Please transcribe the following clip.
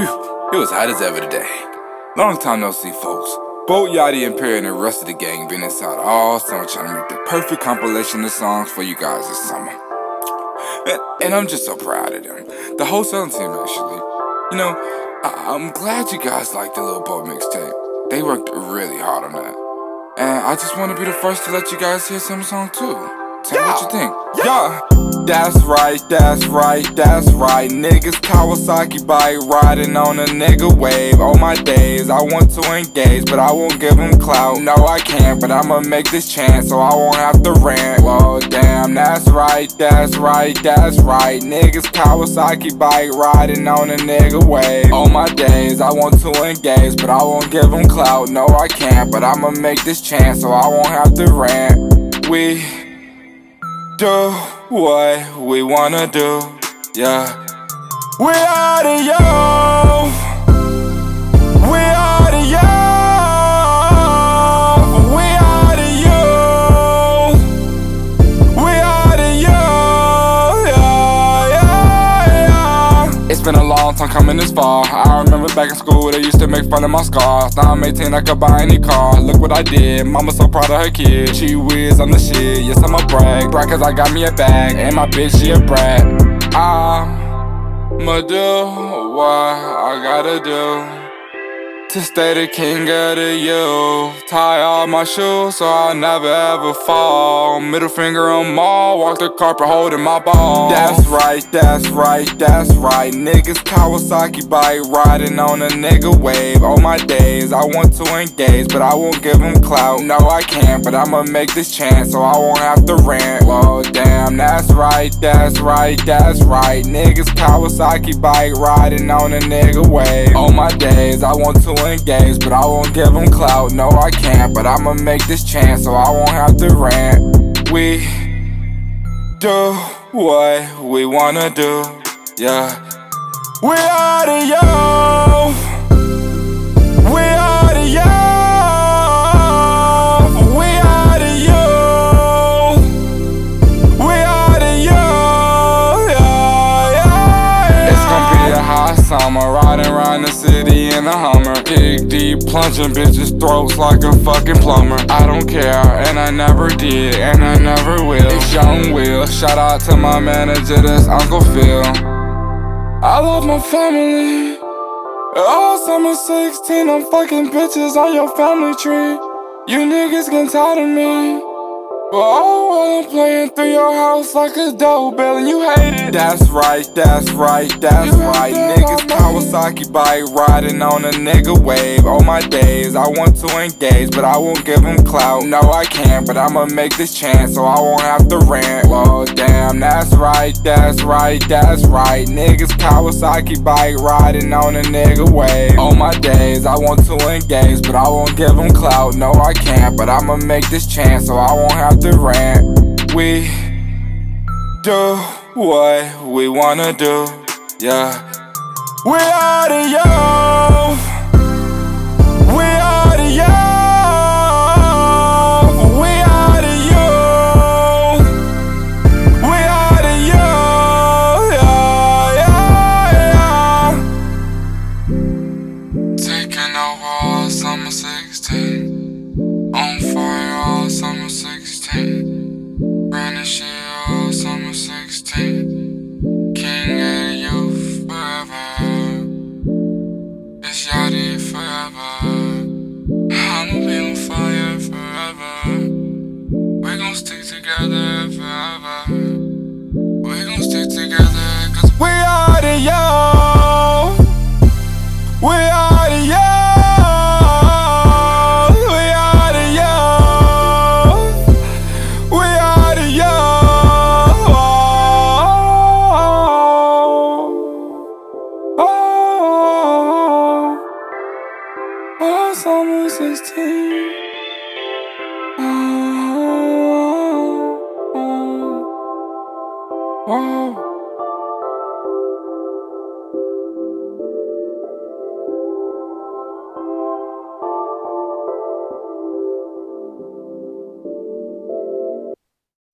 Whew, it was hot as ever today. Long time no see, folks. Boat, Yachty, and Perry and the rest of the gang been inside all summer trying to make the perfect compilation of songs for you guys this summer. And I'm just so proud of them. The whole Southern team, actually. You know, I'm glad you guys liked the Little Boat mixtape. They worked really hard on that. And I just want to be the first to let you guys hear some song too. Tell me what you think. Yeah. That's right, that's right, that's right. Niggas Kawasaki bike riding on a nigga wave. All my days, I want to engage, but I won't give them clout. No, I can't, but I'ma make this chance so I won't have to rant. Well, damn, that's right, that's right, that's right. Niggas Kawasaki bike riding on a nigga wave. All my days, I want to engage, but I won't give them clout. No, I can't, but I'ma make this chance so I won't have to rant. We do what we wanna do, yeah. We are the yo. We are the yo. We are the yo. We are the yo. Yeah, yeah, yeah. It's been a long time coming this far. I remember back in school they used to make fun of my scars. Now I'm 18, I could buy any car. Look what I did, mama so proud of her kid. She whiz, I'm the shit, yes I'ma brag. Brag cause I got me a bag, and my bitch she a brat. I'ma do what I gotta do to stay the king of the youth. Tie all my shoes so I'll never ever fall. Middle finger on mall, walk the carpet holding my ball. That's right, that's right, that's right. Niggas Kawasaki bike riding on a nigga wave. All my days, I want to engage, but I won't give them clout. No, I can't, but I'ma make this chance so I won't have to rant. Well, damn, that's right, that's right, that's right. Niggas Kawasaki bike riding on a nigga wave. All my days, I want to engage, but I won't give them clout. No, I can't, but I'ma make this chance so I won't have to rant. We do what we wanna do, yeah. We are the yo. We are the yo. We are the yo. We are the yo. Yeah, yeah. It's gonna be a hot summer, riding around the city in a Hummer. Dig deep, plunging bitches' throats like a fucking plumber. I don't care, and I never did, and I never will. It's Young Will, shout out to my manager, that's Uncle Phil. I love my family. All summer 16, I'm fucking bitches on your family tree. You niggas getting tired of me. But oh, I'm playing through your house like a doorbell and you hate it. That's right, that's right, that's right. Niggas Kawasaki bike riding on a nigga wave. All my days, I want to engage, but I won't give them clout. No, I can't, but I'ma make this chance so I won't have to rant. Well, damn, that's right, that's right, that's right. Niggas Kawasaki bike riding on a nigga wave. All my days, I want to engage, but I won't give them clout. No, I can't, but I'ma make this chance so I won't have to rant. We do what we wanna do, yeah. We are the yo. We are the yo. We are the yo. We are the yo. Yeah, yeah, yeah. Taking over all summer 16. On fire all summer 16. Ran the shit all summer 16. King of the youth forever. It's Yachty forever. I'ma be on fire forever. We gon' stick together forever. We gon' stick together cause we are the yo. We are the yo. Summer 16. Oh.